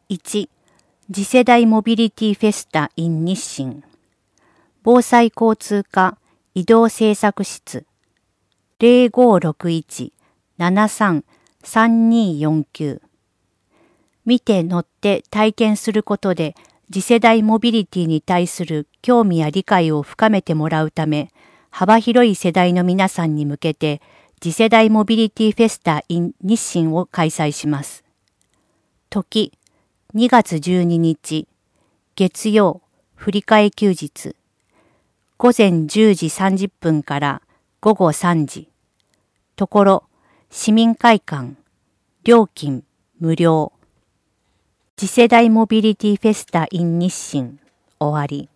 1、次世代モビリティフェスタ in 日清。防災交通課移動政策室 0561-73-3249。見て乗って体験することで次世代モビリティに対する興味や理解を深めてもらうため、幅広い世代の皆さんに向けて次世代モビリティフェスタ in 日清を開催します。時、2月12日、月曜、振り替え休日。午前10時30分から午後3時。ところ、市民会館。料金、無料。次世代モビリティフェスタ in 日清。終わり。